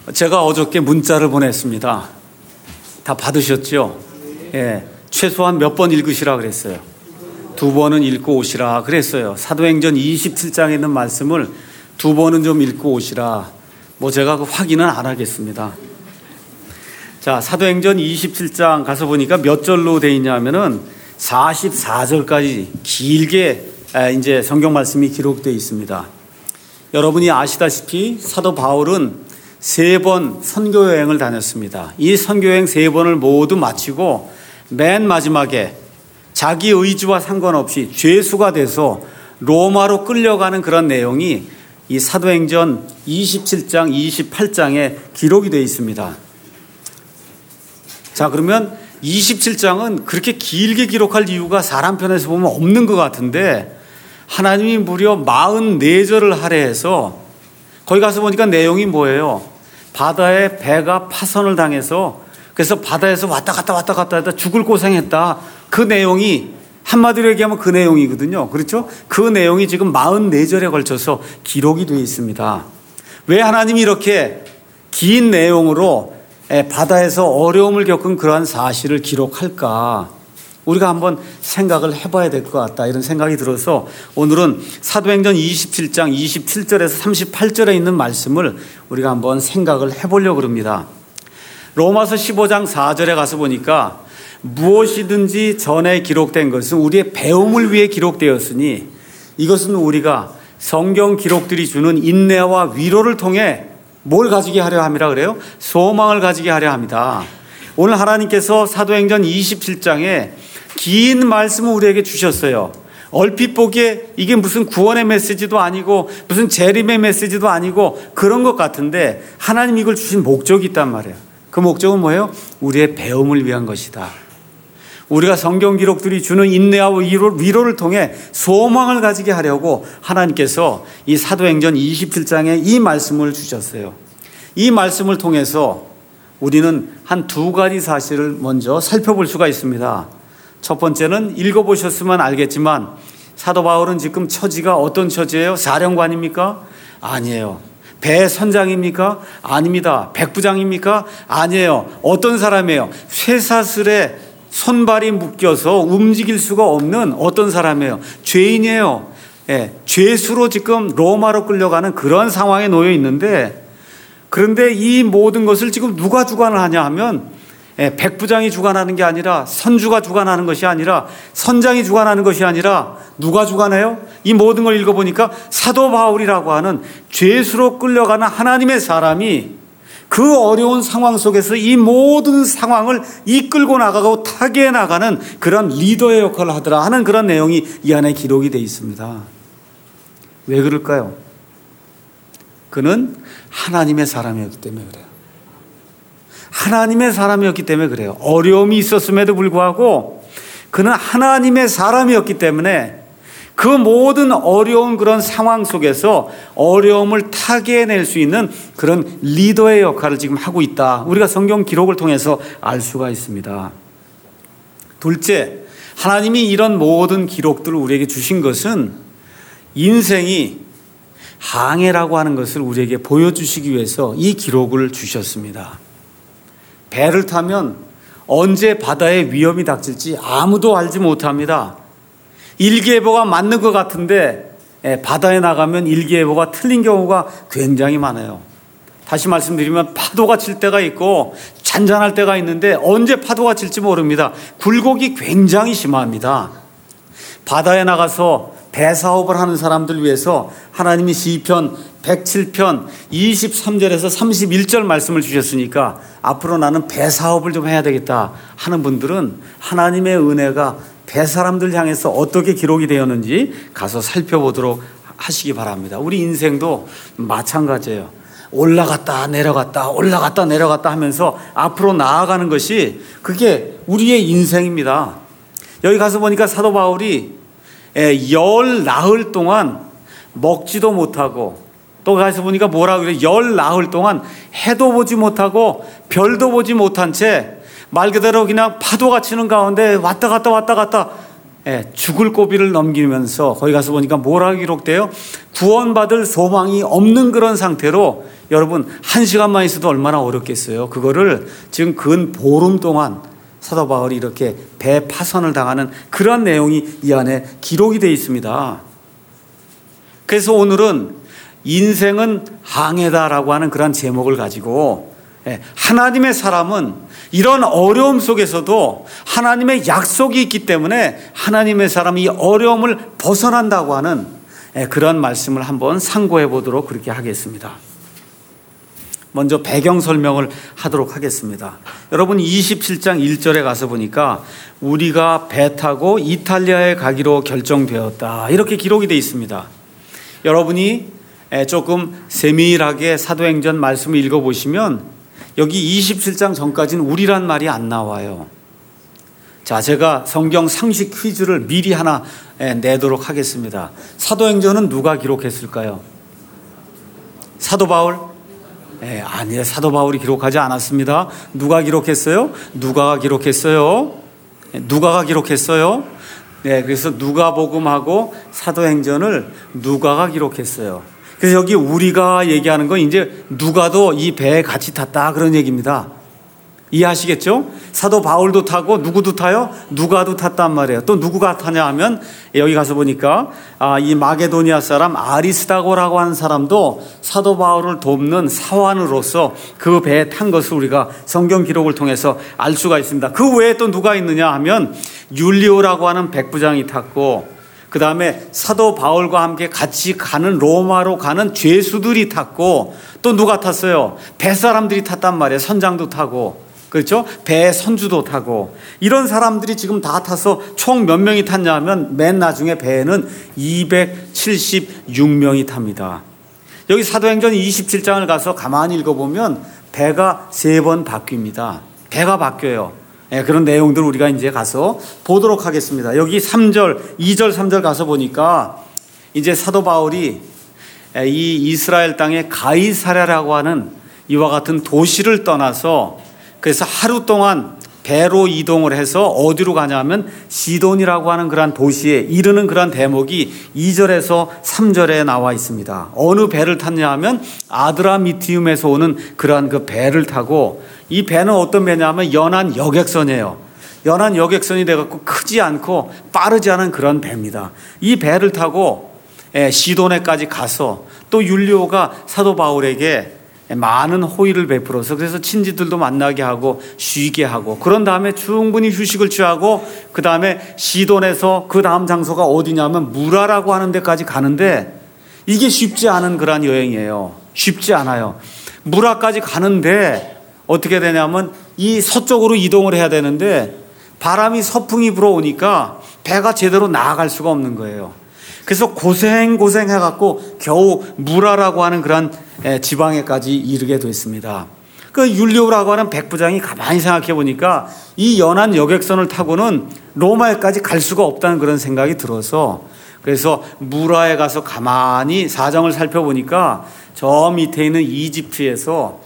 제가 어저께 문자를 보냈습니다. 다 받으셨죠? 예, 최소한 몇 번 읽으시라 그랬어요. 2번은 읽고 오시라 그랬어요. 사도행전 27장에 있는 말씀을 2번은 좀 읽고 오시라. 제가 확인은 안 하겠습니다. 자, 사도행전 27장 가서 보니까 몇 절로 돼 있냐면은 44절까지 길게 이제 성경 말씀이 기록되어 있습니다. 여러분이 아시다시피 사도 바울은 3번 선교 여행을 다녔습니다. 이 선교 여행 3번을 모두 마치고 맨 마지막에 자기 의지와 상관없이 죄수가 돼서 로마로 끌려가는 그런 내용이 이 사도행전 27장, 28장에 기록이 되어 있습니다. 자, 그러면 27장은 그렇게 길게 기록할 이유가 사람 편에서 보면 없는 것 같은데 하나님이 무려 44절을 할애해서 거기 가서 보니까 내용이 뭐예요? 바다에 배가 파선을 당해서 그래서 바다에서 왔다 갔다 하다 죽을 고생했다. 그 내용이 한마디로 얘기하면 그 내용이거든요. 그렇죠? 그 내용이 지금 44절에 걸쳐서 기록이 되어 있습니다. 왜 하나님이 이렇게 긴 내용으로 바다에서 어려움을 겪은 그러한 사실을 기록할까? 우리가 한번 생각을 해봐야 될 것 같다 이런 생각이 들어서 오늘은 사도행전 27장 27절에서 38절에 있는 말씀을 우리가 한번 생각을 해보려고 합니다. 로마서 15장 4절에 가서 보니까 무엇이든지 전에 기록된 것은 우리의 배움을 위해 기록되었으니 이것은 우리가 성경 기록들이 주는 인내와 위로를 통해 뭘 가지게 하려 함이라 그래요? 소망을 가지게 하려 합니다. 오늘 하나님께서 사도행전 27장에 긴 말씀을 우리에게 주셨어요. 얼핏 보기에 이게 무슨 구원의 메시지도 아니고 무슨 재림의 메시지도 아니고 그런 것 같은데 하나님 이걸 주신 목적이 있단 말이에요. 그 목적은 뭐예요? 우리의 배움을 위한 것이다. 우리가 성경 기록들이 주는 인내와 위로를 통해 소망을 가지게 하려고 하나님께서 이 사도행전 27장에 이 말씀을 주셨어요. 이 말씀을 통해서 우리는 한 2가지 사실을 먼저 살펴볼 수가 있습니다. 첫 번째는 읽어보셨으면 알겠지만 사도 바울은 지금 처지가 어떤 처지예요? 사령관입니까? 아니에요. 배 선장입니까? 아닙니다. 백부장입니까? 아니에요. 어떤 사람이에요? 쇠사슬에 손발이 묶여서 움직일 수가 없는 어떤 사람이에요? 죄인이에요. 죄수로 지금 로마로 끌려가는 그런 상황에 놓여 있는데 그런데 이 모든 것을 지금 누가 주관을 하냐 하면 백부장이 주관하는 게 아니라 선주가 주관하는 것이 아니라 선장이 주관하는 것이 아니라 누가 주관해요? 이 모든 걸 읽어보니까 사도 바울이라고 하는 죄수로 끌려가는 하나님의 사람이 그 어려운 상황 속에서 이 모든 상황을 이끌고 나가고 타개해 나가는 그런 리더의 역할을 하더라 하는 그런 내용이 이 안에 기록이 되어 있습니다. 왜 그럴까요? 그는 하나님의 사람이었기 때문에 그래요. 하나님의 사람이었기 때문에 그래요. 어려움이 있었음에도 불구하고 그는 하나님의 사람이었기 때문에 그 모든 어려운 그런 상황 속에서 어려움을 타개해낼 수 있는 그런 리더의 역할을 지금 하고 있다. 우리가 성경 기록을 통해서 알 수가 있습니다. 둘째, 하나님이 이런 모든 기록들을 우리에게 주신 것은 인생이 항해라고 하는 것을 우리에게 보여주시기 위해서 이 기록을 주셨습니다. 배를 타면 언제 바다에 위험이 닥칠지 아무도 알지 못합니다. 일기예보가 맞는 것 같은데 바다에 나가면 일기예보가 틀린 경우가 굉장히 많아요. 다시 말씀드리면 파도가 칠 때가 있고 잔잔할 때가 있는데 언제 파도가 칠지 모릅니다. 굴곡이 굉장히 심합니다. 바다에 나가서 배사업을 하는 사람들 위해서 하나님이 시편 107편 23절에서 31절 말씀을 주셨으니까 앞으로 나는 배사업을 좀 해야 되겠다 하는 분들은 하나님의 은혜가 배사람들 향해서 어떻게 기록이 되었는지 가서 살펴보도록 하시기 바랍니다. 우리 인생도 마찬가지예요. 올라갔다 내려갔다 올라갔다 내려갔다 하면서 앞으로 나아가는 것이 그게 우리의 인생입니다. 여기 가서 보니까 사도 바울이 나흘 동안 먹지도 못하고 또 가서 보니까 뭐라 그래요? 나흘 동안 해도 보지 못하고 별도 보지 못한 채 말 그대로 그냥 파도가 치는 가운데 왔다 갔다 죽을 고비를 넘기면서 거기 가서 보니까 뭐라고 기록돼요? 구원받을 소망이 없는 그런 상태로 여러분 1시간만 있어도 얼마나 어렵겠어요. 그거를 지금 근 보름 동안 사도 바울이 이렇게 배 파선을 당하는 그런 내용이 이 안에 기록이 되어 있습니다. 그래서 오늘은 인생은 항해다라고 하는 그런 제목을 가지고 하나님의 사람은 이런 어려움 속에서도 하나님의 약속이 있기 때문에 하나님의 사람이 이 어려움을 벗어난다고 하는 그런 말씀을 한번 상고해 보도록 그렇게 하겠습니다. 먼저 배경 설명을 하도록 하겠습니다. 여러분 27장 1절에 가서 보니까 우리가 배 타고 이탈리아에 가기로 결정되었다 이렇게 기록이 되어 있습니다. 여러분이 조금 세밀하게 사도행전 말씀을 읽어보시면 여기 27장 전까지는 우리란 말이 안 나와요. 자, 제가 성경 상식 퀴즈를 미리 하나 내도록 하겠습니다. 사도행전은 누가 기록했을까요? 사도 바울? 아니에요. 사도 바울이 기록하지 않았습니다. 누가 기록했어요? 누가가 기록했어요. 누가가 기록했어요. 그래서 누가복음하고 사도행전을 누가가 기록했어요. 그래서 여기 우리가 얘기하는 건 이제 누가도 이 배에 같이 탔다 그런 얘기입니다. 이해하시겠죠? 사도 바울도 타고 누구도 타요? 누가도 탔단 말이에요. 또 누구가 타냐 하면 여기 가서 보니까 이 마게도니아 사람 아리스다고라고 하는 사람도 사도 바울을 돕는 사환으로서 그 배에 탄 것을 우리가 성경 기록을 통해서 알 수가 있습니다. 그 외에 또 누가 있느냐 하면 율리오라고 하는 백부장이 탔고 그 다음에 사도 바울과 함께 같이 가는 로마로 가는 죄수들이 탔고 또 누가 탔어요? 뱃사람들이 탔단 말이에요. 선장도 타고 그렇죠? 배 선주도 타고 이런 사람들이 지금 다 타서 총 몇 명이 탔냐 하면 맨 나중에 배에는 276명이 탑니다. 여기 사도행전 27장을 가서 가만히 읽어보면 배가 3번 바뀝니다. 배가 바뀌어요. 그런 내용들 우리가 이제 가서 보도록 하겠습니다. 여기 3절, 2절, 3절 가서 보니까 이제 사도 바울이 이 이스라엘 땅의 가이사랴라고 하는 이와 같은 도시를 떠나서 그래서 하루 동안 배로 이동을 해서 어디로 가냐면 시돈이라고 하는 그런 도시에 이르는 그런 대목이 2절에서 3절에 나와 있습니다. 어느 배를 탔냐 하면 아드라미티움에서 오는 그러한 그 배를 타고 이 배는 어떤 배냐면 연안 여객선이에요. 연안 여객선이 돼갖고 크지 않고 빠르지 않은 그런 배입니다. 이 배를 타고 시돈에까지 가서 또 율리오가 사도 바울에게 많은 호의를 베풀어서 그래서 친지들도 만나게 하고 쉬게 하고 그런 다음에 충분히 휴식을 취하고 그 다음에 시돈에서 그 다음 장소가 어디냐면 무라라고 하는 데까지 가는데 이게 쉽지 않은 그런 여행이에요. 쉽지 않아요. 무라까지 가는데 어떻게 되냐면 이 서쪽으로 이동을 해야 되는데 바람이 서풍이 불어오니까 배가 제대로 나아갈 수가 없는 거예요. 그래서 고생해갖고 겨우 무라라고 하는 그런 지방에까지 이르게 됐습니다. 그 율리오라고 하는 백부장이 가만히 생각해 보니까 이 연안 여객선을 타고는 로마에까지 갈 수가 없다는 그런 생각이 들어서 그래서 무라에 가서 가만히 사정을 살펴보니까 저 밑에 있는 이집트에서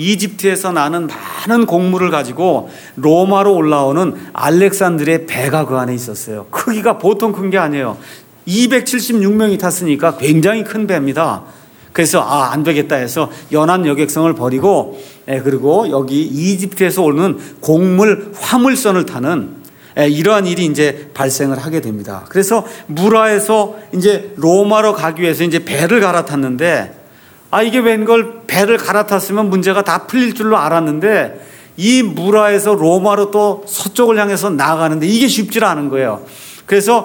나는 많은 곡물을 가지고 로마로 올라오는 알렉산드리의 배가 그 안에 있었어요. 크기가 보통 큰 게 아니에요. 276명이 탔으니까 굉장히 큰 배입니다. 그래서 안 되겠다 해서 연안 여객선을 버리고 그리고 여기 이집트에서 오는 곡물 화물선을 타는 이러한 일이 이제 발생을 하게 됩니다. 그래서 무라에서 이제 로마로 가기 위해서 이제 배를 갈아탔는데 이게 웬걸 배를 갈아탔으면 문제가 다 풀릴 줄로 알았는데 이 무라에서 로마로 또 서쪽을 향해서 나가는데 이게 쉽지 않은 거예요. 그래서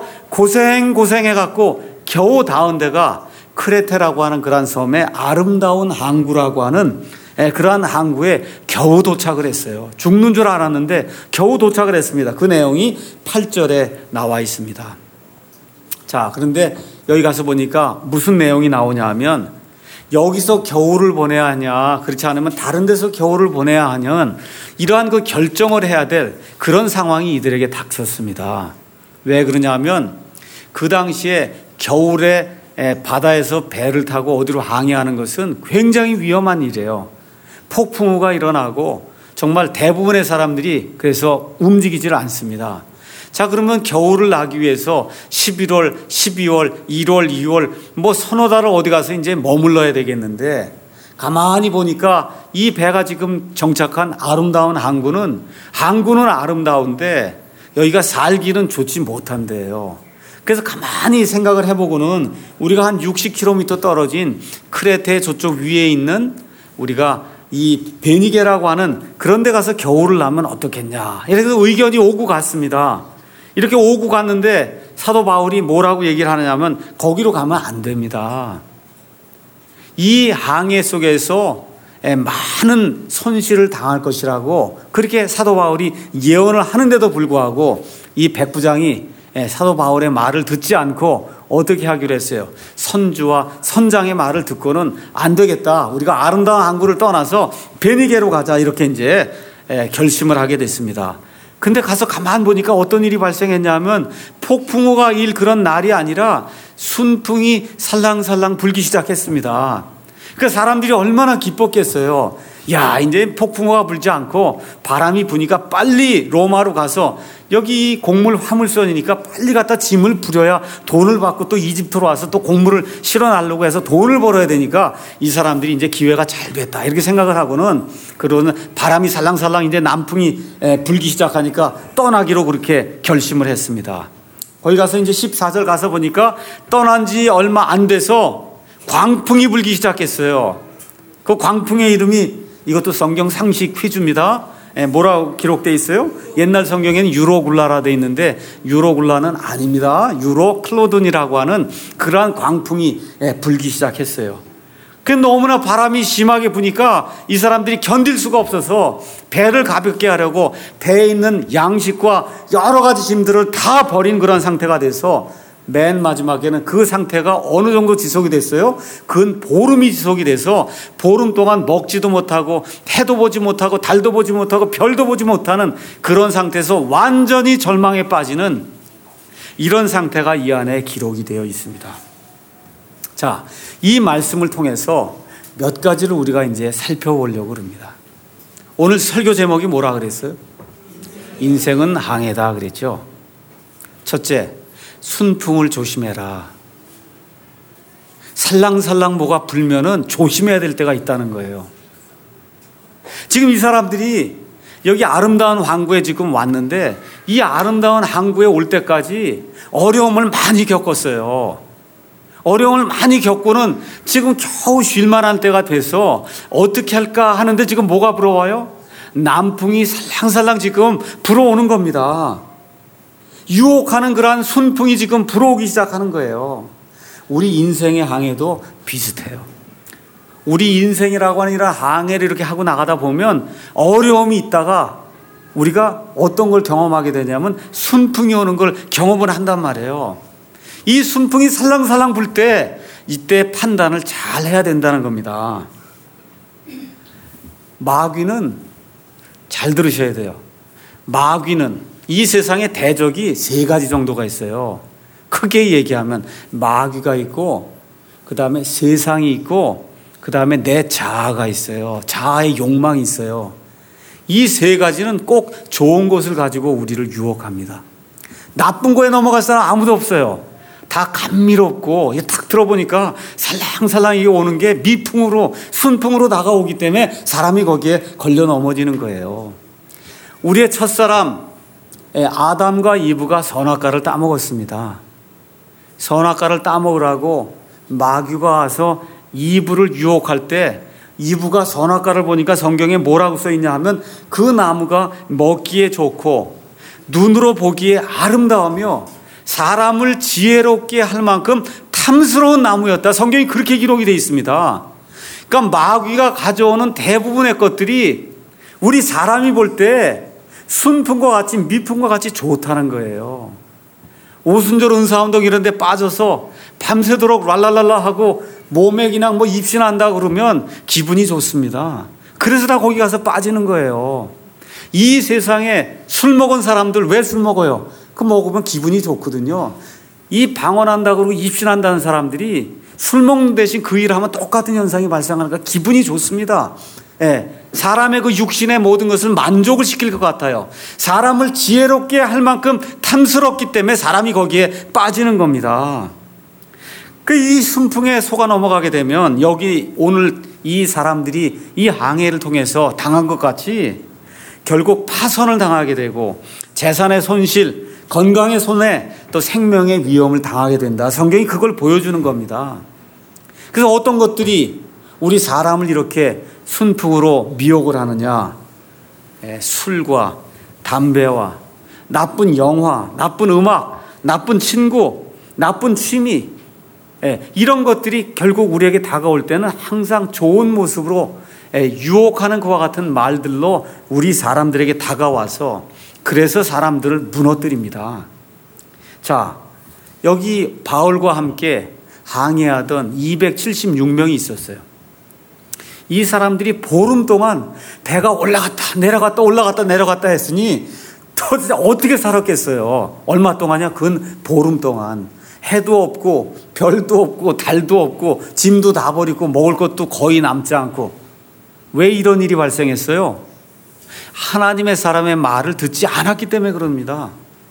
고생해갖고 겨우 닿은 데가 크레테라고 하는 그런 섬의 아름다운 항구라고 하는 그러한 항구에 겨우 도착을 했어요. 죽는 줄 알았는데 겨우 도착을 했습니다. 그 내용이 8절에 나와 있습니다. 자, 그런데 여기 가서 보니까 무슨 내용이 나오냐 하면 여기서 겨울을 보내야 하냐 그렇지 않으면 다른 데서 겨울을 보내야 하냐는 이러한 그 결정을 해야 될 그런 상황이 이들에게 닥쳤습니다. 왜 그러냐 하면 그 당시에 겨울에 바다에서 배를 타고 어디로 항해하는 것은 굉장히 위험한 일이에요. 폭풍우가 일어나고 정말 대부분의 사람들이 그래서 움직이질 않습니다. 자, 그러면 겨울을 나기 위해서 11월, 12월, 1월, 2월 뭐 서너 달을 어디 가서 이제 머물러야 되겠는데, 가만히 보니까 이 배가 지금 정착한 아름다운 항구는 아름다운데 여기가 살기는 좋지 못한데요. 그래서 가만히 생각을 해보고는 우리가 한 60km 떨어진 크레테 저쪽 위에 있는 우리가 이 베니게라고 하는 그런 데 가서 겨울을 나면 어떻겠냐, 이래서 의견이 오고 갔습니다. 이렇게 오고 갔는데 사도 바울이 뭐라고 얘기를 하느냐면 거기로 가면 안 됩니다. 이 항해 속에서 많은 손실을 당할 것이라고 그렇게 사도 바울이 예언을 하는데도 불구하고 이 백부장이 사도 바울의 말을 듣지 않고 어떻게 하기로 했어요? 선주와 선장의 말을 듣고는 안 되겠다, 우리가 아름다운 항구를 떠나서 베니게로 가자, 이렇게 이제 결심을 하게 됐습니다. 근데 가서 가만 보니까 어떤 일이 발생했냐면 폭풍우가 일 그런 날이 아니라 순풍이 살랑살랑 불기 시작했습니다. 그 사람들이 얼마나 기뻤겠어요. 야, 이제 폭풍우가 불지 않고 바람이 부니까 빨리 로마로 가서 여기 곡물 화물선이니까 빨리 갖다 짐을 부려야 돈을 받고 또 이집트로 와서 또 곡물을 실어나려고 해서 돈을 벌어야 되니까 이 사람들이 이제 기회가 잘 됐다, 이렇게 생각을 하고는, 그러는 바람이 살랑살랑 이제 남풍이 불기 시작하니까 떠나기로 그렇게 결심을 했습니다. 거기 가서 이제 14절 가서 보니까 떠난 지 얼마 안 돼서 광풍이 불기 시작했어요. 그 광풍의 이름이, 이것도 성경 상식 퀴즈입니다. 뭐라고 기록되어 있어요? 옛날 성경에는 유로굴라라 되어 있는데 유로굴라는 아닙니다. 유로클로돈이라고 하는 그러한 광풍이 불기 시작했어요. 그 너무나 바람이 심하게 부니까 이 사람들이 견딜 수가 없어서 배를 가볍게 하려고 배에 있는 양식과 여러 가지 짐들을 다 버린 그런 상태가 돼서 맨 마지막에는 그 상태가 어느 정도 지속이 됐어요? 근 보름이 지속이 돼서 보름 동안 먹지도 못하고 해도 보지 못하고 달도 보지 못하고 별도 보지 못하는 그런 상태에서 완전히 절망에 빠지는 이런 상태가 이 안에 기록이 되어 있습니다. 자, 이 말씀을 통해서 몇 가지를 우리가 이제 살펴보려고 합니다. 오늘 설교 제목이 뭐라 그랬어요? 인생은 항해다 그랬죠. 첫째, 순풍을 조심해라. 살랑살랑 뭐가 불면은 조심해야 될 때가 있다는 거예요. 지금 이 사람들이 여기 아름다운 항구에 지금 왔는데 이 아름다운 항구에 올 때까지 어려움을 많이 겪었어요. 어려움을 많이 겪고는 지금 겨우 쉴만한 때가 돼서 어떻게 할까 하는데 지금 뭐가 불어와요? 남풍이 살랑살랑 지금 불어오는 겁니다. 유혹하는 그러한 순풍이 지금 불어오기 시작하는 거예요. 우리 인생의 항해도 비슷해요. 우리 인생이라고 하는 이런 항해를 이렇게 하고 나가다 보면 어려움이 있다가 우리가 어떤 걸 경험하게 되냐면 순풍이 오는 걸 경험을 한단 말이에요. 이 순풍이 살랑살랑 불 때 이때 판단을 잘 해야 된다는 겁니다. 마귀는 잘 들으셔야 돼요. 마귀는 이 세상에 대적이 세 가지 정도가 있어요. 크게 얘기하면 마귀가 있고, 그 다음에 세상이 있고, 그 다음에 내 자아가 있어요. 자아의 욕망이 있어요. 이 세 가지는 꼭 좋은 것을 가지고 우리를 유혹합니다. 나쁜 거에 넘어갈 사람 아무도 없어요. 다 감미롭고 탁 들어보니까 살랑살랑 이게 오는 게 미풍으로 순풍으로 다가오기 때문에 사람이 거기에 걸려 넘어지는 거예요. 우리의 첫사람 아담과 이브가 선악과를 따먹었습니다. 선악과를 따먹으라고 마귀가 와서 이브를 유혹할 때 이브가 선악과를 보니까 성경에 뭐라고 써있냐 하면 그 나무가 먹기에 좋고 눈으로 보기에 아름다우며 사람을 지혜롭게 할 만큼 탐스러운 나무였다. 성경이 그렇게 기록이 되어 있습니다. 그러니까 마귀가 가져오는 대부분의 것들이 우리 사람이 볼 때 순풍과 같이 미풍과 같이 좋다는 거예요. 오순절 은사운동 이런 데 빠져서 밤새도록 랄랄랄라 하고 몸에 그냥 뭐 입신한다 그러면 기분이 좋습니다. 그래서 다 거기 가서 빠지는 거예요. 이 세상에 술 먹은 사람들 왜 술 먹어요? 그 먹으면 기분이 좋거든요. 이 방언한다 그러고 입신한다는 사람들이 술 먹는 대신 그 일을 하면 똑같은 현상이 발생하니까 기분이 좋습니다. 사람의 그 육신의 모든 것을 만족을 시킬 것 같아요. 사람을 지혜롭게 할 만큼 탐스럽기 때문에 사람이 거기에 빠지는 겁니다. 이 순풍에 속아 넘어가게 되면 여기 오늘 이 사람들이 이 항해를 통해서 당한 것 같이 결국 파선을 당하게 되고 재산의 손실, 건강의 손해, 또 생명의 위험을 당하게 된다. 성경이 그걸 보여주는 겁니다. 그래서 어떤 것들이 우리 사람을 이렇게 순풍으로 미혹을 하느냐? 술과 담배와 나쁜 영화, 나쁜 음악, 나쁜 친구, 나쁜 취미, 이런 것들이 결국 우리에게 다가올 때는 항상 좋은 모습으로 유혹하는 것과 같은 말들로 우리 사람들에게 다가와서 그래서 사람들을 무너뜨립니다. 자, 여기 바울과 함께 항해하던 276명이 있었어요. 이 사람들이 보름 동안 배가 올라갔다 내려갔다 올라갔다 내려갔다 했으니 도대체 어떻게 살았겠어요? 얼마 동안이야? 근 보름 동안. 해도 없고 별도 없고 달도 없고 짐도 다 버리고 먹을 것도 거의 남지 않고. 왜 이런 일이 발생했어요? 하나님의 사람의 말을 듣지 않았기 때문에 그럽니다.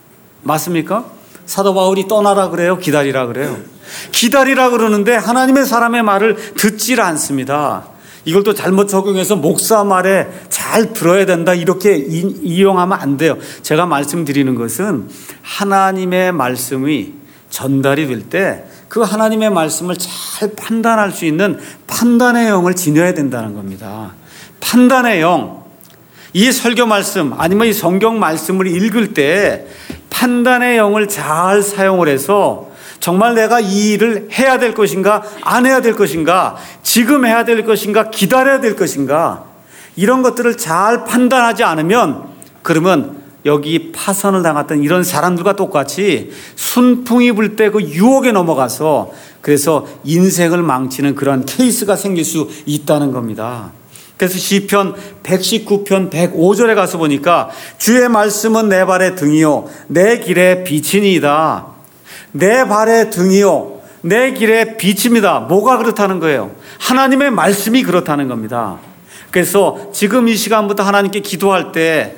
맞습니까? 사도 바울이 떠나라 그래요? 기다리라 그래요? 기다리라 그러는데 하나님의 사람의 말을 듣질 않습니다. 이걸 또 잘못 적용해서 목사 말에 잘 들어야 된다 이렇게 이용하면 안 돼요. 제가 말씀드리는 것은 하나님의 말씀이 전달이 될 때 그 하나님의 말씀을 잘 판단할 수 있는 판단의 영을 지녀야 된다는 겁니다. 판단의 영. 이 설교 말씀 아니면 이 성경 말씀을 읽을 때 판단의 영을 잘 사용을 해서 정말 내가 이 일을 해야 될 것인가 안 해야 될 것인가 지금 해야 될 것인가 기다려야 될 것인가 이런 것들을 잘 판단하지 않으면 그러면 여기 파선을 당했던 이런 사람들과 똑같이 순풍이 불 때 그 유혹에 넘어가서 그래서 인생을 망치는 그런 케이스가 생길 수 있다는 겁니다. 그래서 시편 119편 105절에 가서 보니까 주의 말씀은 내 발의 등이요 내 길의 빛이니이다. 내 발의 등이요 내 길의 빛입니다. 뭐가 그렇다는 거예요? 하나님의 말씀이 그렇다는 겁니다. 그래서 지금 이 시간부터 하나님께 기도할 때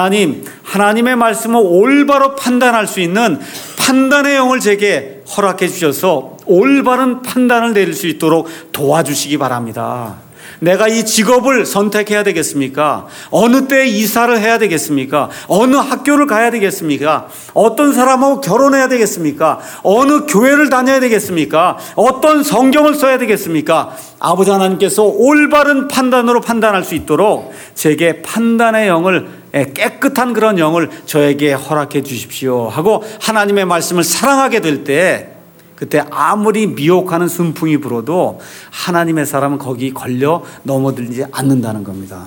하나님의 말씀을 올바로 판단할 수 있는 판단의 영을 제게 허락해 주셔서 올바른 판단을 내릴 수 있도록 도와주시기 바랍니다. 내가 이 직업을 선택해야 되겠습니까? 어느 때 이사를 해야 되겠습니까? 어느 학교를 가야 되겠습니까? 어떤 사람하고 결혼해야 되겠습니까? 어느 교회를 다녀야 되겠습니까? 어떤 성경을 써야 되겠습니까? 아버지 하나님께서 올바른 판단으로 판단할 수 있도록 제게 판단의 영을 깨끗한 그런 영을 저에게 허락해 주십시오 하고 하나님의 말씀을 사랑하게 될 때 그때 아무리 미혹하는 순풍이 불어도 하나님의 사람은 거기 걸려 넘어들지 않는다는 겁니다.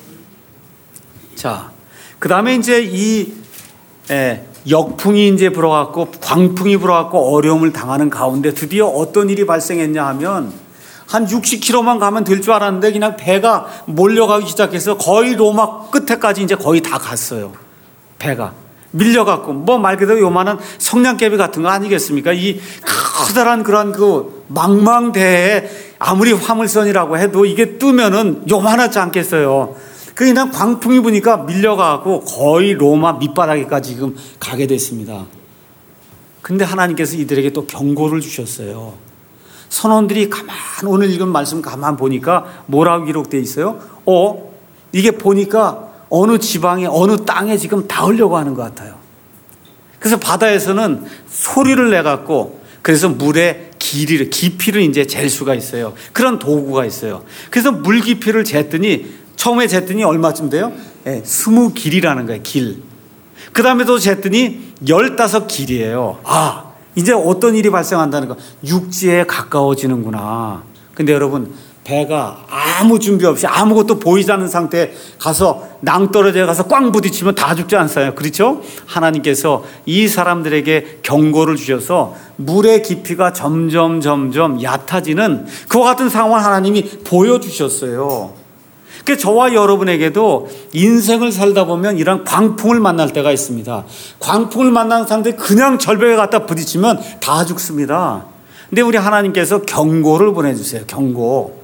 자, 그 다음에 이제 이 역풍이 이제 불어갖고 광풍이 불어갖고 어려움을 당하는 가운데 드디어 어떤 일이 발생했냐 하면 한 60km만 가면 될 줄 알았는데 그냥 배가 몰려가기 시작해서 거의 로마 끝에까지 이제 거의 다 갔어요. 배가. 밀려갖고 뭐 말 그대로 요만한 성냥개비 같은 거 아니겠습니까? 이 커다란 그런 그 망망대해에 아무리 화물선이라고 해도 이게 뜨면은 요만하지 않겠어요. 그냥 광풍이 부니까 밀려가고 거의 로마 밑바닥에까지 지금 가게 됐습니다. 근데 하나님께서 이들에게 또 경고를 주셨어요. 선원들이 오늘 읽은 말씀 가만 보니까 뭐라고 기록되어 있어요? 이게 보니까 어느 지방에 어느 땅에 지금 닿으려고 하는 것 같아요. 그래서 바다에서는 소리를 내갖고 그래서 물의 깊이를 이제 잴 수가 있어요. 그런 도구가 있어요. 그래서 물 깊이를 처음에 쟀더니 얼마쯤 돼요? 20길이라는 거예요. 길. 그 다음에 또 쟀더니 15길이에요. 이제 어떤 일이 발생한다는 거. 육지에 가까워지는구나. 근데 여러분 배가 아무 준비 없이 아무것도 보이지 않는 상태에 가서 낭떠러지에 가서 꽝 부딪히면 다 죽지 않아요. 그렇죠? 하나님께서 이 사람들에게 경고를 주셔서 물의 깊이가 점점 얕아지는 그와 같은 상황을 하나님이 보여주셨어요. 그러니까 저와 여러분에게도 인생을 살다 보면 이런 광풍을 만날 때가 있습니다. 광풍을 만나는 상태에 그냥 절벽에 갖다 부딪히면 다 죽습니다. 근데 우리 하나님께서 경고를 보내주세요. 경고.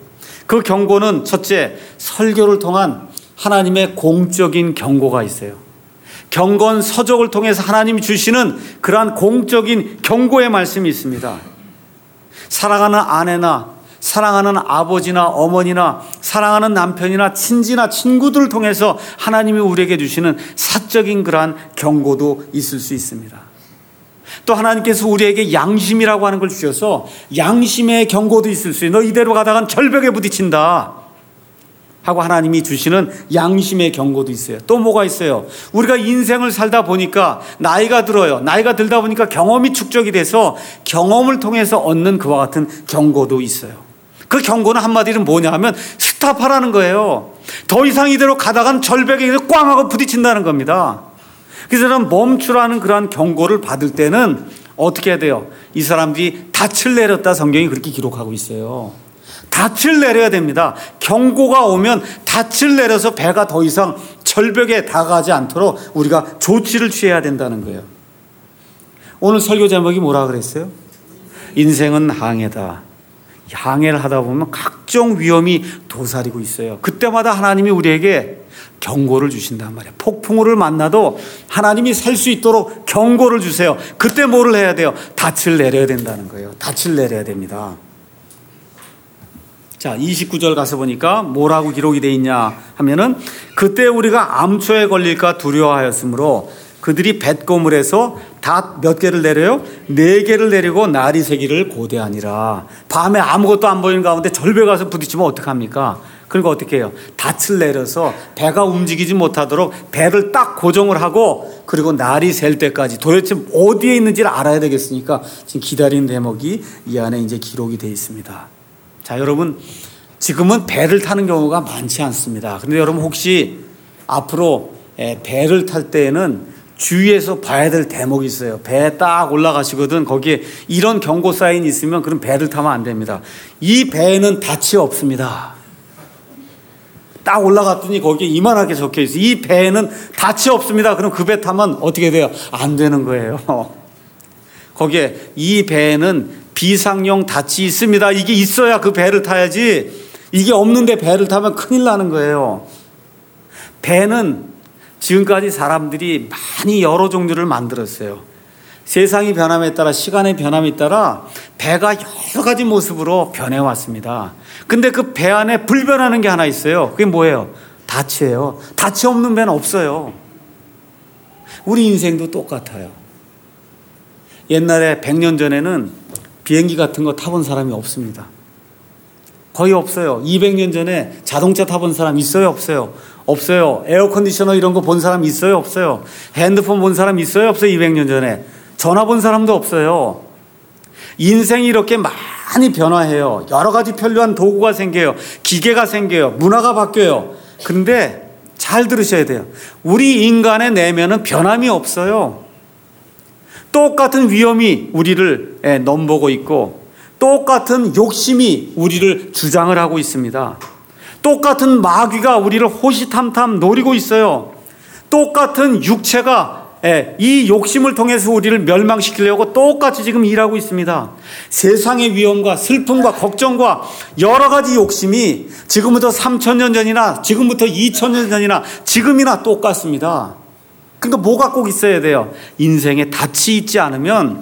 그 경고는 첫째, 설교를 통한 하나님의 공적인 경고가 있어요. 경건 서적을 통해서 하나님이 주시는 그러한 공적인 경고의 말씀이 있습니다. 사랑하는 아내나 사랑하는 아버지나 어머니나 사랑하는 남편이나 친지나 친구들을 통해서 하나님이 우리에게 주시는 사적인 그러한 경고도 있을 수 있습니다. 또 하나님께서 우리에게 양심이라고 하는 걸 주셔서 양심의 경고도 있을 수 있어요. 너 이대로 가다간 절벽에 부딪힌다 하고 하나님이 주시는 양심의 경고도 있어요. 또 뭐가 있어요? 우리가 인생을 살다 보니까 나이가 들어요. 나이가 들다 보니까 경험이 축적이 돼서 경험을 통해서 얻는 그와 같은 경고도 있어요. 그 경고는 한마디로 뭐냐 하면 스탑하라는 거예요. 더 이상 이대로 가다간 절벽에 꽝 하고 부딪힌다는 겁니다. 그래서 멈추라는 그러한 경고를 받을 때는 어떻게 해야 돼요? 이 사람들이 닻을 내렸다, 성경이 그렇게 기록하고 있어요. 닻을 내려야 됩니다. 경고가 오면 닻을 내려서 배가 더 이상 절벽에 다가가지 않도록 우리가 조치를 취해야 된다는 거예요. 오늘 설교 제목이 뭐라 그랬어요? 인생은 항해다. 항해를 하다 보면 각종 위험이 도사리고 있어요. 그때마다 하나님이 우리에게 경고를 주신단 말이에요. 폭풍우를 만나도 하나님이 살 수 있도록 경고를 주세요. 그때 뭐를 해야 돼요? 닻을 내려야 된다는 거예요. 닻을 내려야 됩니다. 자, 29절 가서 보니까 뭐라고 기록이 되어 있냐 하면은 그때 우리가 암초에 걸릴까 두려워하였으므로 그들이 뱃고물에서 닷 몇 개를 내려요? 4개를 내리고 나리 새기를 고대하니라. 밤에 아무것도 안 보이는 가운데 절벽에 가서 부딪히면 어떡합니까? 그러니까 어떻게 해요? 닻을 내려서 배가 움직이지 못하도록 배를 딱 고정을 하고 그리고 날이 셀 때까지 도대체 어디에 있는지를 알아야 되겠으니까 지금 기다리는 대목이 이 안에 이제 기록이 되어 있습니다. 자, 여러분, 지금은 배를 타는 경우가 많지 않습니다. 그런데 여러분 혹시 앞으로 배를 탈 때에는 주위에서 봐야 될 대목이 있어요. 배에 딱 올라가시거든. 거기에 이런 경고 사인이 있으면 그럼 배를 타면 안 됩니다. 이 배에는 닻이 없습니다. 딱 올라갔더니 거기에 이만하게 적혀 있어요. 이 배에는 닻이 없습니다. 그럼 그 배 타면 어떻게 돼요? 안 되는 거예요. 거기에 이 배에는 비상용 닻이 있습니다. 이게 있어야 그 배를 타야지. 이게 없는데 배를 타면 큰일 나는 거예요. 배는 지금까지 사람들이 많이 여러 종류를 만들었어요. 세상이 변함에 따라, 시간의 변함에 따라 배가 여러 가지 모습으로 변해왔습니다. 근데 그 배 안에 불변하는 게 하나 있어요. 그게 뭐예요? 닻이에요. 닻이 없는 배는 없어요. 우리 인생도 똑같아요. 옛날에 100년 전에는 비행기 같은 거 타본 사람이 없습니다. 거의 없어요. 200년 전에 자동차 타본 사람 있어요? 없어요? 없어요. 에어컨디셔너 이런 거 본 사람 있어요? 없어요? 핸드폰 본 사람 있어요? 없어요? 200년 전에. 전화 본 사람도 없어요. 인생이 이렇게 많이 변화해요. 여러 가지 편리한 도구가 생겨요. 기계가 생겨요. 문화가 바뀌어요. 그런데 잘 들으셔야 돼요. 우리 인간의 내면은 변함이 없어요. 똑같은 위험이 우리를 넘보고 있고 똑같은 욕심이 우리를 주장을 하고 있습니다. 똑같은 마귀가 우리를 호시탐탐 노리고 있어요. 똑같은 육체가 이 욕심을 통해서 우리를 멸망시키려고 똑같이 지금 일하고 있습니다. 세상의 위험과 슬픔과 걱정과 여러 가지 욕심이 지금부터 3,000년 전이나 지금부터 2,000년 전이나 지금이나 똑같습니다. 그러니까 뭐가 꼭 있어야 돼요? 인생에 닻이 있지 않으면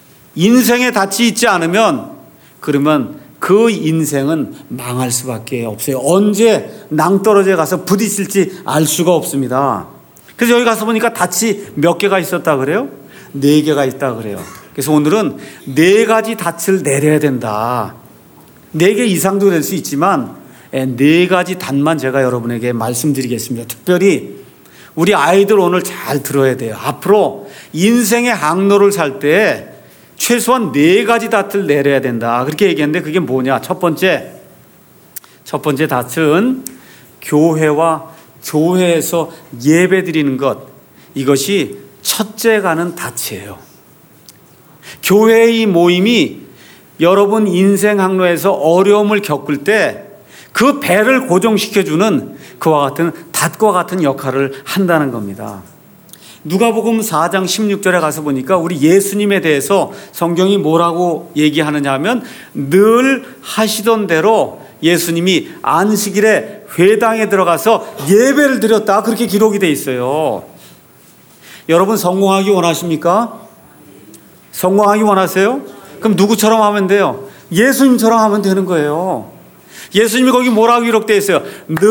그러면 그 인생은 망할 수밖에 없어요. 언제 낭떠러지에 가서 부딪힐지 알 수가 없습니다. 그래서 여기 가서 보니까 닻이 몇 개가 있었다 그래요? 4개가 있다 그래요. 그래서 오늘은 4가지 닻을 내려야 된다. 4개 이상도 될 수 있지만 4가지 덫만 제가 여러분에게 말씀드리겠습니다. 특별히 우리 아이들 오늘 잘 들어야 돼요. 앞으로 인생의 항로를 살 때 최소한 4가지 닻을 내려야 된다. 그렇게 얘기했는데 그게 뭐냐? 첫 번째 닻은 교회와 교회에서 예배 드리는 것. 이것이 첫째 가는 닻이에요. 교회의 모임이 여러분 인생 항로에서 어려움을 겪을 때 그 배를 고정시켜주는 그와 같은 닷과 같은 역할을 한다는 겁니다. 누가복음 4장 16절에 가서 보니까 우리 예수님에 대해서 성경이 뭐라고 얘기하느냐 하면 늘 하시던 대로 예수님이 안식일에 회당에 들어가서 예배를 드렸다, 그렇게 기록이 돼 있어요. 여러분 성공하기 원하십니까? 성공하기 원하세요? 그럼 누구처럼 하면 돼요? 예수님처럼 하면 되는 거예요. 예수님이 거기 뭐라고 기록되어 있어요?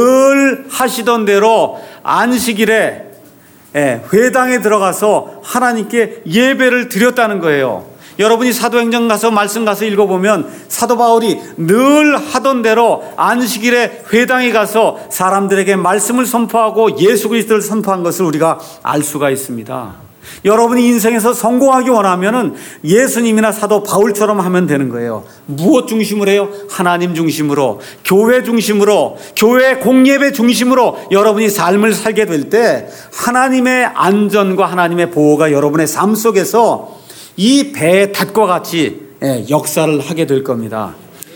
늘 하시던 대로 안식일에 회당에 들어가서 하나님께 예배를 드렸다는 거예요. 여러분이 사도행전 가서 말씀 가서 읽어보면 사도 바울이 늘 하던 대로 안식일에 회당에 가서 사람들에게 말씀을 선포하고 예수 그리스도를 선포한 것을 우리가 알 수가 있습니다. 여러분이 인생에서 성공하기 원하면은 예수님이나 사도 바울처럼 하면 되는 거예요. 무엇 중심으로 해요? 하나님 중심으로, 교회 중심으로, 교회 공예배 중심으로 여러분이 삶을 살게 될 때 하나님의 안전과 하나님의 보호가 여러분의 삶 속에서 이 배의 닷과 같이 역사를 하게 될 겁니다.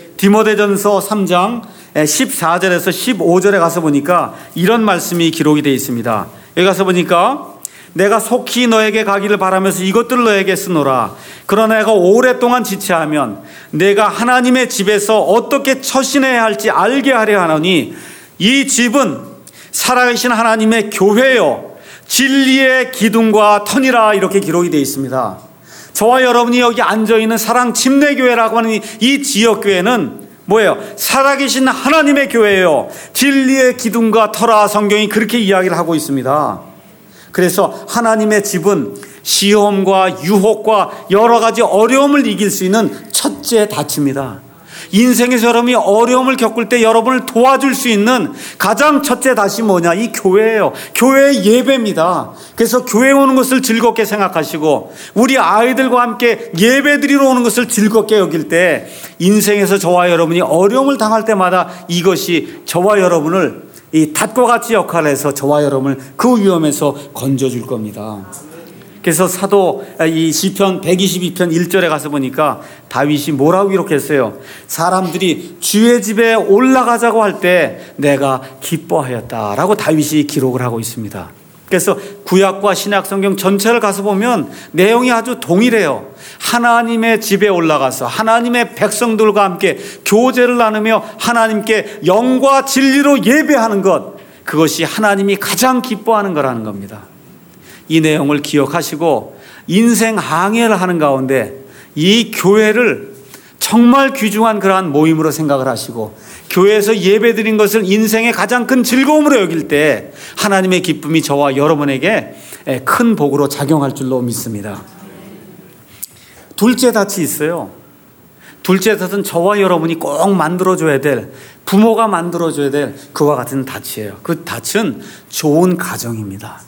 디모데전서 3장 14절에서 15절에 가서 보니까 이런 말씀이 기록이 되어 있습니다. 여기 가서 보니까 내가 속히 너에게 가기를 바라면서 이것들을 너에게 쓰노라. 그러나 내가 오랫동안 지체하면 내가 하나님의 집에서 어떻게 처신해야 할지 알게 하려 하노니 이 집은 살아계신 하나님의 교회요 진리의 기둥과 터니라, 이렇게 기록이 되어 있습니다. 저와 여러분이 여기 앉아있는 사랑 침례교회라고 하는 이 지역교회는 뭐예요? 살아계신 하나님의 교회예요. 진리의 기둥과 터라, 성경이 그렇게 이야기를 하고 있습니다. 그래서 하나님의 집은 시험과 유혹과 여러 가지 어려움을 이길 수 있는 첫째 닻입니다. 인생에서 여러분이 어려움을 겪을 때 여러분을 도와줄 수 있는 가장 첫째 닻이 뭐냐? 이 교회예요. 교회의 예배입니다. 그래서 교회 오는 것을 즐겁게 생각하시고 우리 아이들과 함께 예배드리러 오는 것을 즐겁게 여길 때 인생에서 저와 여러분이 어려움을 당할 때마다 이것이 저와 여러분을 이 닷과 같이 역할을 해서 저와 여러분을 그 위험에서 건져줄 겁니다. 그래서 이 시편 122편 1절에 가서 보니까 다윗이 뭐라고 기록했어요? 사람들이 주의 집에 올라가자고 할 때 내가 기뻐하였다라고 다윗이 기록을 하고 있습니다. 그래서 구약과 신약 성경 전체를 가서 보면 내용이 아주 동일해요. 하나님의 집에 올라가서 하나님의 백성들과 함께 교제를 나누며 하나님께 영과 진리로 예배하는 것, 그것이 하나님이 가장 기뻐하는 거라는 겁니다. 이 내용을 기억하시고 인생 항해를 하는 가운데 이 교회를 정말 귀중한 그러한 모임으로 생각을 하시고 교회에서 예배드린 것을 인생의 가장 큰 즐거움으로 여길 때 하나님의 기쁨이 저와 여러분에게 큰 복으로 작용할 줄로 믿습니다. 둘째 닻이 있어요. 둘째 덫은 저와 여러분이 꼭 만들어줘야 될, 부모가 만들어줘야 될 그와 같은 닻이에요. 그 닻은 좋은 가정입니다.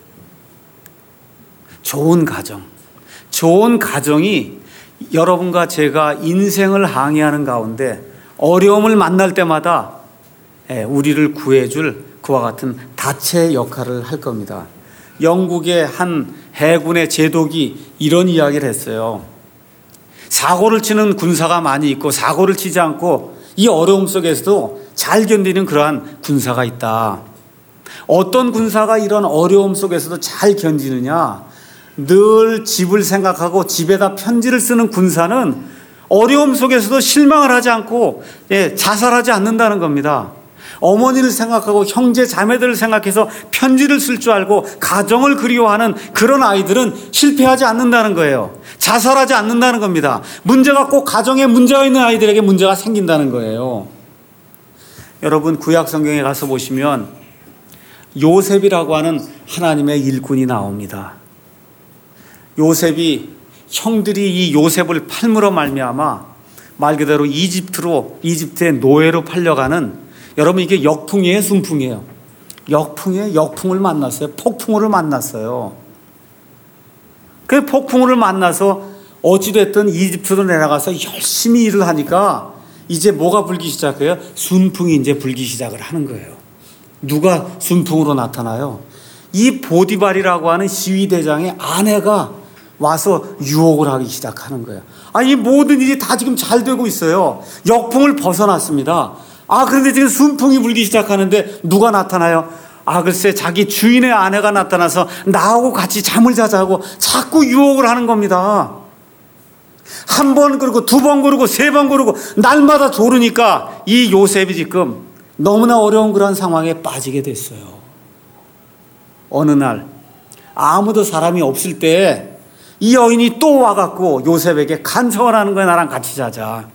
좋은 가정. 좋은 가정이 여러분과 제가 인생을 항해하는 가운데 어려움을 만날 때마다 우리를 구해줄 그와 같은 닻의 역할을 할 겁니다. 영국의 한 해군의 제독이 이런 이야기를 했어요. 사고를 치는 군사가 많이 있고 사고를 치지 않고 이 어려움 속에서도 잘 견디는 그러한 군사가 있다. 어떤 군사가 이런 어려움 속에서도 잘 견디느냐? 늘 집을 생각하고 집에다 편지를 쓰는 군사는 어려움 속에서도 실망을 하지 않고 자살하지 않는다는 겁니다. 어머니를 생각하고 형제 자매들을 생각해서 편지를 쓸 줄 알고 가정을 그리워하는 그런 아이들은 실패하지 않는다는 거예요. 자살하지 않는다는 겁니다. 문제가 꼭 가정에 문제가 있는 아이들에게 문제가 생긴다는 거예요. 여러분 구약 성경에 가서 보시면 요셉이라고 하는 하나님의 일꾼이 나옵니다. 요셉이 형들이 이 요셉을 팔므로 말미암아 말 그대로 이집트의 노예로 팔려가는, 여러분 이게 역풍이에요, 순풍이에요? 역풍을 만났어요. 폭풍우를 만났어요. 그 폭풍우를 만나서 어찌됐든 이집트로 내려가서 열심히 일을 하니까 이제 뭐가 불기 시작해요? 순풍이 이제 불기 시작을 하는 거예요. 누가 순풍으로 나타나요? 이 보디발이라고 하는 시위대장의 아내가 와서 유혹을 하기 시작하는 거예요. 이 모든 일이 다 지금 잘 되고 있어요. 역풍을 벗어났습니다. 그런데 지금 순풍이 불기 시작하는데 누가 나타나요? 글쎄 자기 주인의 아내가 나타나서 나하고 같이 잠을 자자고 자꾸 유혹을 하는 겁니다. 한 번 그러고 두 번 그러고 세 번 그러고 날마다 조르니까 이 요셉이 지금 너무나 어려운 그런 상황에 빠지게 됐어요. 어느 날 아무도 사람이 없을 때 이 여인이 또 와갖고 요셉에게 간청을 하는 거야. 나랑 같이 자자.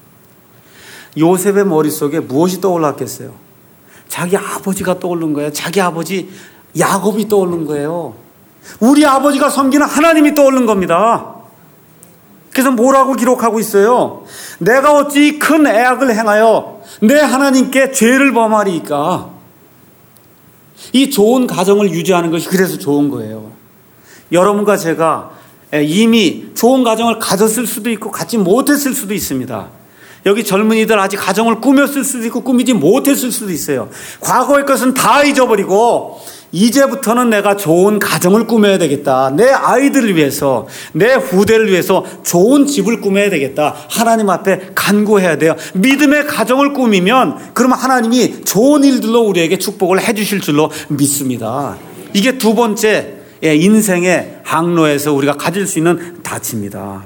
요셉의 머릿속에 무엇이 떠올랐겠어요? 자기 아버지가 떠오른 거예요. 자기 아버지 야곱이 떠오른 거예요. 우리 아버지가 섬기는 하나님이 떠오른 겁니다. 그래서 뭐라고 기록하고 있어요? 내가 어찌 큰 애악을 행하여 내 하나님께 죄를 범하리이까. 이 좋은 가정을 유지하는 것이 그래서 좋은 거예요. 여러분과 제가 이미 좋은 가정을 가졌을 수도 있고 갖지 못했을 수도 있습니다. 여기 젊은이들 아직 가정을 꾸몄을 수도 있고 꾸미지 못했을 수도 있어요. 과거의 것은 다 잊어버리고 이제부터는 내가 좋은 가정을 꾸며야 되겠다. 내 아이들을 위해서, 내 후대를 위해서 좋은 집을 꾸며야 되겠다. 하나님 앞에 간구해야 돼요. 믿음의 가정을 꾸미면 그러면 하나님이 좋은 일들로 우리에게 축복을 해 주실 줄로 믿습니다. 이게 두 번째 인생의 항로에서 우리가 가질 수 있는 닻입니다.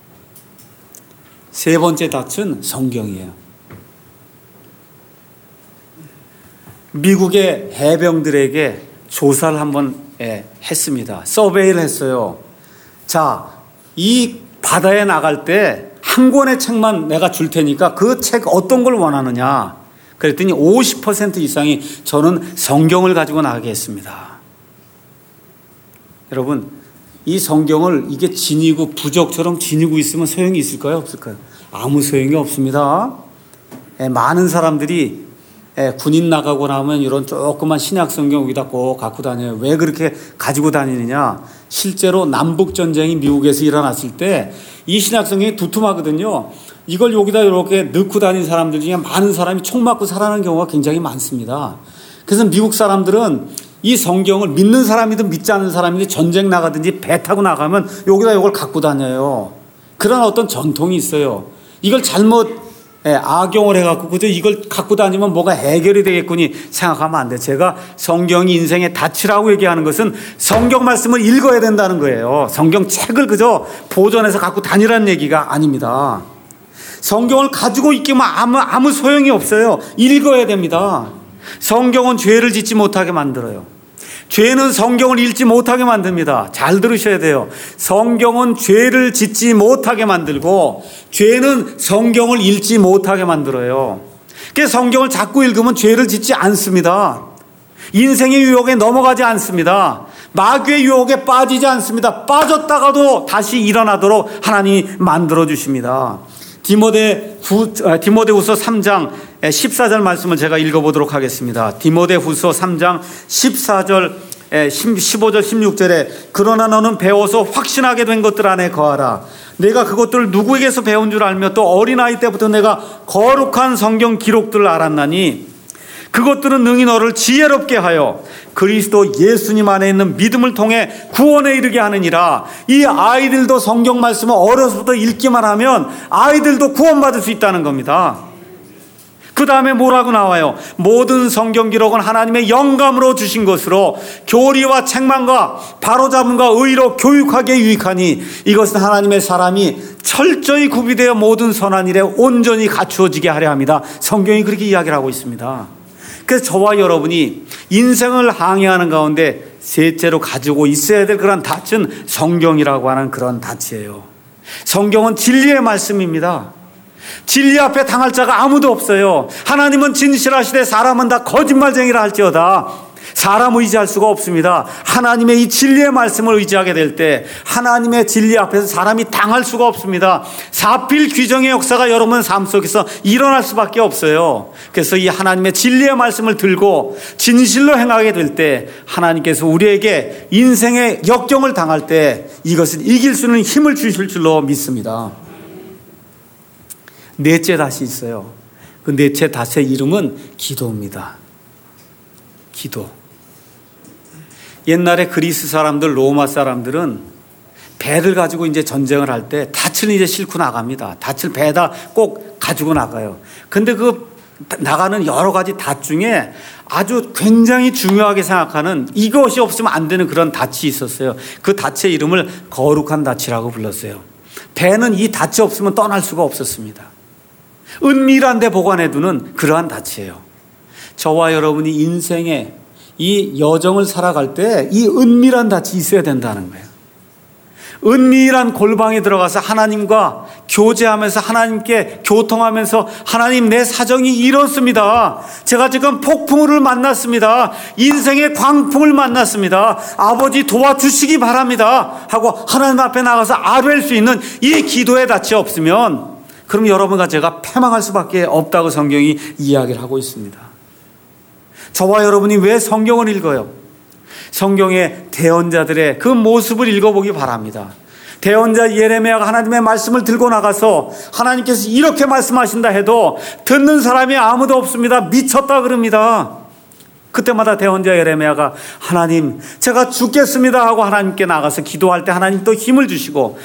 세 번째 닻은 성경이에요. 미국의 해병들에게 조사를 한번 했습니다. 서베이를 했어요. 자, 이 바다에 나갈 때 한 권의 책만 내가 줄 테니까 그 책 어떤 걸 원하느냐. 그랬더니 50% 이상이 저는 성경을 가지고 나가게 했습니다. 여러분, 이 성경을 이게 지니고 부적처럼 지니고 있으면 소용이 있을까요? 없을까요? 아무 소용이 없습니다. 많은 사람들이 군인 나가고 나면 이런 조그만 신약 성경 여기다 꼭 갖고 다녀요. 왜 그렇게 가지고 다니느냐? 실제로 남북전쟁이 미국에서 일어났을 때 이 신약 성경이 두툼하거든요. 이걸 여기다 이렇게 넣고 다니는 사람들 중에 많은 사람이 총 맞고 살아나는 경우가 굉장히 많습니다. 그래서 미국 사람들은 이 성경을 믿는 사람이든 믿지 않는 사람이든 전쟁 나가든지 배 타고 나가면 여기다 이걸 갖고 다녀요. 그런 어떤 전통이 있어요. 이걸 잘못 악용을 해갖고 그저 이걸 갖고 다니면 뭐가 해결이 되겠거니 생각하면 안 돼. 제가 성경이 인생의 닻이라고 얘기하는 것은 성경 말씀을 읽어야 된다는 거예요. 성경 책을 그저 보존해서 갖고 다니라는 얘기가 아닙니다. 성경을 가지고 있기만 아무 소용이 없어요. 읽어야 됩니다. 성경은 죄를 짓지 못하게 만들어요. 죄는 성경을 읽지 못하게 만듭니다. 잘 들으셔야 돼요. 성경은 죄를 짓지 못하게 만들고 죄는 성경을 읽지 못하게 만들어요. 그래서 성경을 자꾸 읽으면 죄를 짓지 않습니다. 인생의 유혹에 넘어가지 않습니다. 마귀의 유혹에 빠지지 않습니다. 빠졌다가도 다시 일어나도록 하나님이 만들어주십니다. 디모데후서 3장 14절 말씀을 제가 읽어보도록 하겠습니다. 디모데후서 3장 14절 15절 16절에 그러나 너는 배워서 확신하게 된 것들 안에 거하라. 내가 그것들을 누구에게서 배운 줄 알며 또 어린아이 때부터 내가 거룩한 성경 기록들을 알았나니 그것들은 능히 너를 지혜롭게 하여 그리스도 예수님 안에 있는 믿음을 통해 구원에 이르게 하느니라. 이 아이들도 성경 말씀을 어려서부터 읽기만 하면 아이들도 구원받을 수 있다는 겁니다. 그 다음에 뭐라고 나와요? 모든 성경 기록은 하나님의 영감으로 주신 것으로 교리와 책망과 바로잡음과 의로 교육하기에 유익하니 이것은 하나님의 사람이 철저히 구비되어 모든 선한 일에 온전히 갖추어지게 하려 합니다. 성경이 그렇게 이야기를 하고 있습니다. 그래서 저와 여러분이 인생을 항해하는 가운데 셋째로 가지고 있어야 될 그런 닻은 성경이라고 하는 그런 닻이에요. 성경은 진리의 말씀입니다. 진리 앞에 당할 자가 아무도 없어요. 하나님은 진실하시되 사람은 다 거짓말쟁이라 할지어다. 사람 의지할 수가 없습니다. 하나님의 이 진리의 말씀을 의지하게 될 때 하나님의 진리 앞에서 사람이 당할 수가 없습니다. 사필 규정의 역사가 여러분 삶 속에서 일어날 수밖에 없어요. 그래서 이 하나님의 진리의 말씀을 들고 진실로 행하게 될 때 하나님께서 우리에게 인생의 역경을 당할 때 이것을 이길 수 있는 힘을 주실 줄로 믿습니다. 넷째 닻이 있어요. 그 넷째 닻의 이름은 기도입니다. 기도. 옛날에 그리스 사람들, 로마 사람들은 배를 가지고 이제 전쟁을 할 때 닻을 이제 싣고 나갑니다. 닻을 배에다 꼭 가지고 나가요. 근데 그 나가는 여러 가지 닻 중에 아주 굉장히 중요하게 생각하는 이것이 없으면 안 되는 그런 닻이 있었어요. 그 닻의 이름을 거룩한 닻이라고 불렀어요. 배는 이 닻이 없으면 떠날 수가 없었습니다. 은밀한 데 보관해두는 그러한 닻이에요. 저와 여러분이 인생의 이 여정을 살아갈 때 이 은밀한 닻이 있어야 된다는 거예요. 은밀한 골방에 들어가서 하나님과 교제하면서 하나님께 교통하면서 하나님, 내 사정이 이렇습니다. 제가 지금 폭풍우를 만났습니다. 인생의 광풍을 만났습니다. 아버지 도와주시기 바랍니다 하고 하나님 앞에 나가서 아뢰일 수 있는 이 기도의 닻이 없으면 그럼 여러분과 제가 패망할 수밖에 없다고 성경이 이야기를 하고 있습니다. 저와 여러분이 왜 성경을 읽어요? 성경의 대언자들의 그 모습을 읽어보기 바랍니다. 대언자 예레미야가 하나님의 말씀을 들고 나가서 하나님께서 이렇게 말씀하신다 해도 듣는 사람이 아무도 없습니다. 미쳤다 그럽니다. 그때마다 대언자 예레미야가 하나님, 제가 죽겠습니다 하고 하나님께 나가서 기도할 때 하나님 또 힘을 주시고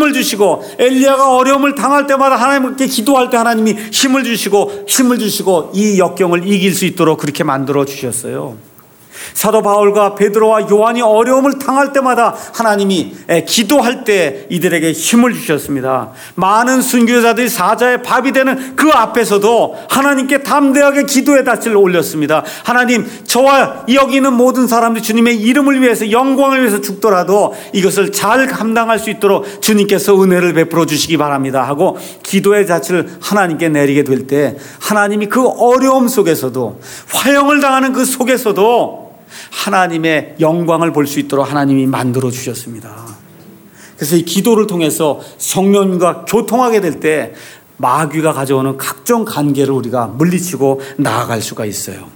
엘리야가 어려움을 당할 때마다 하나님께 기도할 때 하나님이 힘을 주시고 이 역경을 이길 수 있도록 그렇게 만들어 주셨어요. 사도 바울과 베드로와 요한이 어려움을 당할 때마다 하나님이 기도할 때 이들에게 힘을 주셨습니다. 많은 순교자들이 사자의 밥이 되는 그 앞에서도 하나님께 담대하게 기도의 닻을 올렸습니다. 하나님, 저와 여기 있는 모든 사람들이 주님의 이름을 위해서, 영광을 위해서 죽더라도 이것을 잘 감당할 수 있도록 주님께서 은혜를 베풀어 주시기 바랍니다 하고 기도의 닻을 하나님께 내리게 될 때 하나님이 그 어려움 속에서도, 화형을 당하는 그 속에서도 하나님의 영광을 볼 수 있도록 하나님이 만들어 주셨습니다. 그래서 이 기도를 통해서 성령과 교통하게 될 때 마귀가 가져오는 각종 관계를 우리가 물리치고 나아갈 수가 있어요.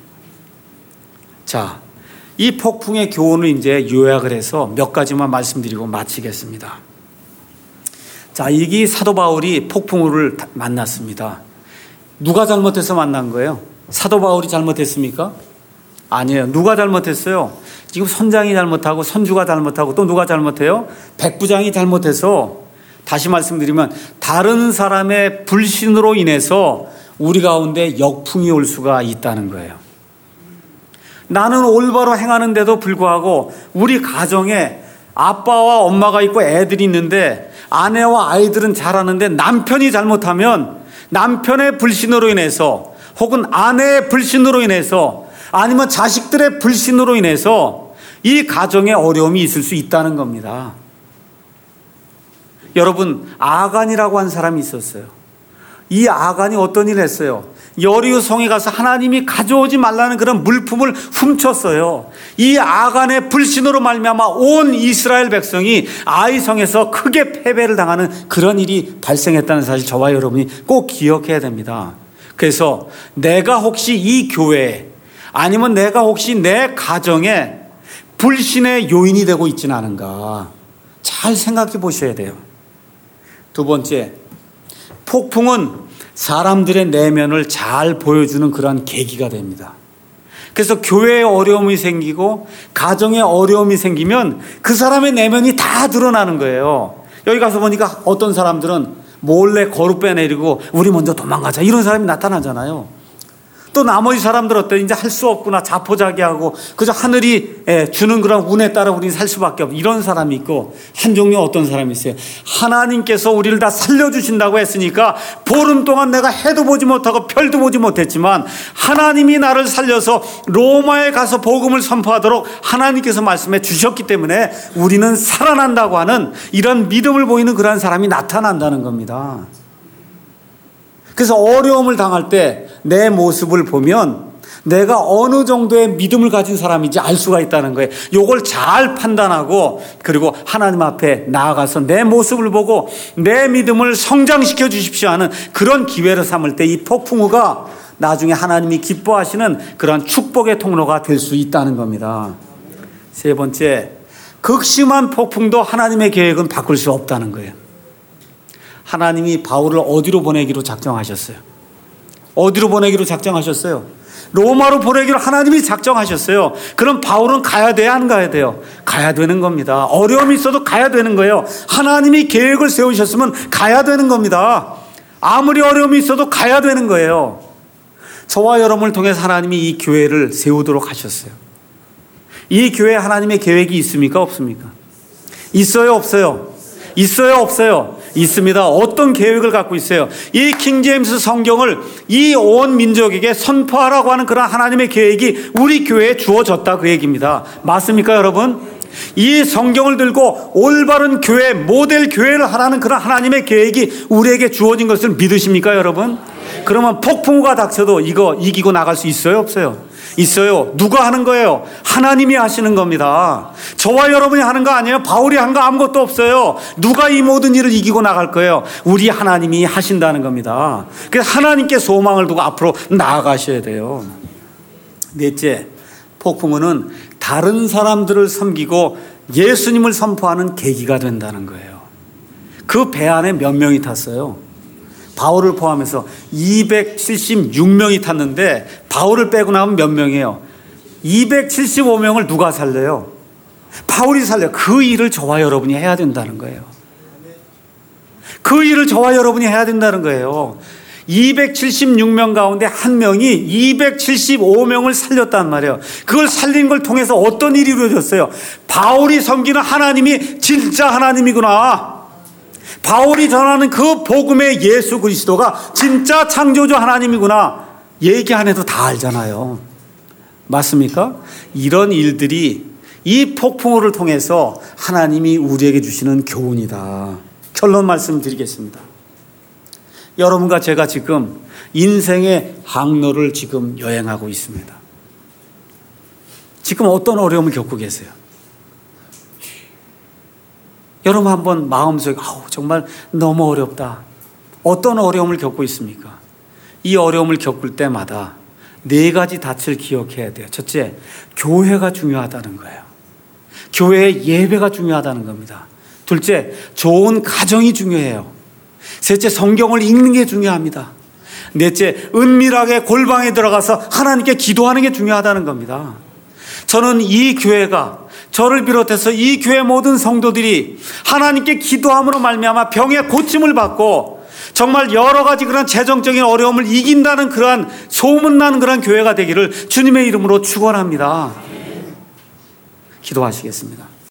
자, 이 폭풍의 교훈을 이제 요약을 해서 몇 가지만 말씀드리고 마치겠습니다. 자, 이게 사도 바울이 폭풍우를 만났습니다. 누가 잘못해서 만난 거예요? 사도 바울이 잘못했습니까? 아니에요. 누가 잘못했어요? 지금 선장이 잘못하고 선주가 잘못하고 또 누가 잘못해요? 백부장이 잘못해서, 다시 말씀드리면 다른 사람의 불신으로 인해서 우리 가운데 역풍이 올 수가 있다는 거예요. 나는 올바로 행하는데도 불구하고 우리 가정에 아빠와 엄마가 있고 애들이 있는데 아내와 아이들은 잘하는데 남편이 잘못하면 남편의 불신으로 인해서 혹은 아내의 불신으로 인해서 아니면 자식들의 불신으로 인해서 이 가정에 어려움이 있을 수 있다는 겁니다. 여러분, 아간이라고 한 사람이 있었어요. 이 아간이 어떤 일을 했어요? 여리고 성에 가서 하나님이 가져오지 말라는 그런 물품을 훔쳤어요. 이 아간의 불신으로 말미암아 온 이스라엘 백성이 아이 성에서 크게 패배를 당하는 그런 일이 발생했다는 사실 저와 여러분이 꼭 기억해야 됩니다. 그래서 내가 혹시 이 교회에 아니면 내가 혹시 내 가정에 불신의 요인이 되고 있지는 않은가 잘 생각해 보셔야 돼요. 두 번째, 폭풍은 사람들의 내면을 잘 보여주는 그런 계기가 됩니다. 그래서 교회에 어려움이 생기고 가정에 어려움이 생기면 그 사람의 내면이 다 드러나는 거예요. 여기 가서 보니까 어떤 사람들은 몰래 거루 빼내리고 우리 먼저 도망가자 이런 사람이 나타나잖아요. 또 나머지 사람들 어때? 이제 할 수 없구나 자포자기하고 그저 하늘이 주는 그런 운에 따라 우리는 살 수밖에 없고 이런 사람이 있고, 한 종류 어떤 사람이 있어요. 하나님께서 우리를 다 살려주신다고 했으니까 보름 동안 내가 해도 보지 못하고 별도 보지 못했지만 하나님이 나를 살려서 로마에 가서 복음을 선포하도록 하나님께서 말씀해 주셨기 때문에 우리는 살아난다고 하는 이런 믿음을 보이는 그러한 사람이 나타난다는 겁니다. 그래서 어려움을 당할 때 내 모습을 보면 내가 어느 정도의 믿음을 가진 사람인지 알 수가 있다는 거예요. 이걸 잘 판단하고 그리고 하나님 앞에 나아가서 내 모습을 보고 내 믿음을 성장시켜 주십시오 하는 그런 기회를 삼을 때 이 폭풍우가 나중에 하나님이 기뻐하시는 그런 축복의 통로가 될 수 있다는 겁니다. 세 번째, 극심한 폭풍도 하나님의 계획은 바꿀 수 없다는 거예요. 하나님이 바울을 어디로 보내기로 작정하셨어요? 어디로 보내기로 작정하셨어요? 로마로 보내기로 하나님이 작정하셨어요. 그럼 바울은 가야 돼야 안 가야 돼요? 가야 되는 겁니다. 어려움이 있어도 가야 되는 거예요. 하나님이 계획을 세우셨으면 가야 되는 겁니다. 아무리 어려움이 있어도 가야 되는 거예요. 저와 여러분을 통해서 하나님이 이 교회를 세우도록 하셨어요. 이 교회에 하나님의 계획이 있습니까? 없습니까? 있어요? 없어요? 있어요? 없어요? 있습니다. 어떤 계획을 갖고 있어요? 이 킹제임스 성경을 이 온 민족에게 선포하라고 하는 그런 하나님의 계획이 우리 교회에 주어졌다, 그 얘기입니다. 맞습니까, 여러분? 이 성경을 들고 올바른 교회, 모델 교회를 하라는 그런 하나님의 계획이 우리에게 주어진 것을 믿으십니까, 여러분? 그러면 폭풍우가 닥쳐도 이거 이기고 나갈 수 있어요, 없어요? 있어요. 누가 하는 거예요? 하나님이 하시는 겁니다. 저와 여러분이 하는 거 아니에요. 바울이 한 거 아무것도 없어요. 누가 이 모든 일을 이기고 나갈 거예요? 우리 하나님이 하신다는 겁니다. 그래서 하나님께 소망을 두고 앞으로 나아가셔야 돼요. 넷째, 폭풍우는 다른 사람들을 섬기고 예수님을 선포하는 계기가 된다는 거예요. 그 배 안에 몇 명이 탔어요? 바울을 포함해서 276명이 탔는데 바울을 빼고 나면 몇 명이에요? 275명을 누가 살려요? 바울이 살려요. 그 일을 저와 여러분이 해야 된다는 거예요. 그 일을 저와 여러분이 해야 된다는 거예요. 276명 가운데 한 명이 275명을 살렸단 말이에요. 그걸 살린 걸 통해서 어떤 일이 이루어졌어요? 바울이 섬기는 하나님이 진짜 하나님이구나. 바울이 전하는 그 복음의 예수 그리스도가 진짜 창조주 하나님이구나. 얘기 안 해도 다 알잖아요. 맞습니까? 이런 일들이 이 폭풍우를 통해서 하나님이 우리에게 주시는 교훈이다. 결론 말씀드리겠습니다. 여러분과 제가 지금 인생의 항로를 지금 여행하고 있습니다. 지금 어떤 어려움을 겪고 계세요? 여러분 한번 마음속에 정말 너무 어렵다. 어떤 어려움을 겪고 있습니까? 이 어려움을 겪을 때마다 네 가지 닻을 기억해야 돼요. 첫째, 교회가 중요하다는 거예요. 교회의 예배가 중요하다는 겁니다. 둘째, 좋은 가정이 중요해요. 셋째, 성경을 읽는 게 중요합니다. 넷째, 은밀하게 골방에 들어가서 하나님께 기도하는 게 중요하다는 겁니다. 저는 이 교회가, 저를 비롯해서 이 교회 모든 성도들이 하나님께 기도함으로 말미암아 병의 고침을 받고 정말 여러 가지 그런 재정적인 어려움을 이긴다는 그러한 소문나는 그런 교회가 되기를 주님의 이름으로 축원합니다. 기도하시겠습니다.